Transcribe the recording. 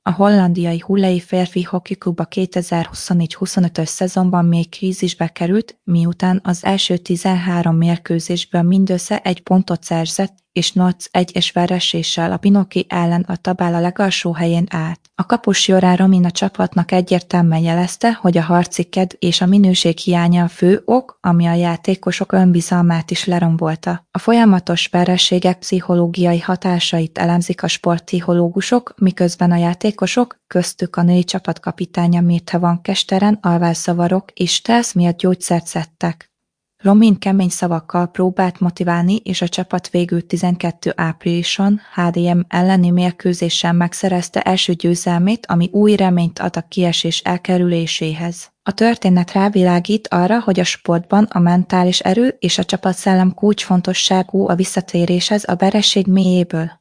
A hollandiai Hullei férfi hokikuba 2024-25-ös szezonban még krízisbe került, miután az első 13 mérkőzésből mindössze 1 pontot szerzett, és 8-1-es vereséssel a Pinoki ellen a tabella legalsó helyén állt. A kapus Jurán Romin a csapatnak egyértelműen jelezte, hogy a harci kedv és a minőség hiánya a fő ok, ami a játékosok önbizalmát is lerombolta. A folyamatos vereségek pszichológiai hatásait elemzik a sportpszichológusok, miközben a játékosok, köztük a női csapatkapitánya Mirthe van Kesteren alvásszavarok és stressz miatt gyógyszert szedtek. Romin kemény szavakkal próbált motiválni, és a csapat végül 12 áprilison HDM elleni mérkőzésen megszerezte első győzelmét, ami új reményt ad a kiesés elkerüléséhez. A történet rávilágít arra, hogy a sportban a mentális erő és a csapatszellem kulcsfontosságú a visszatéréshez a vereség mélyéből.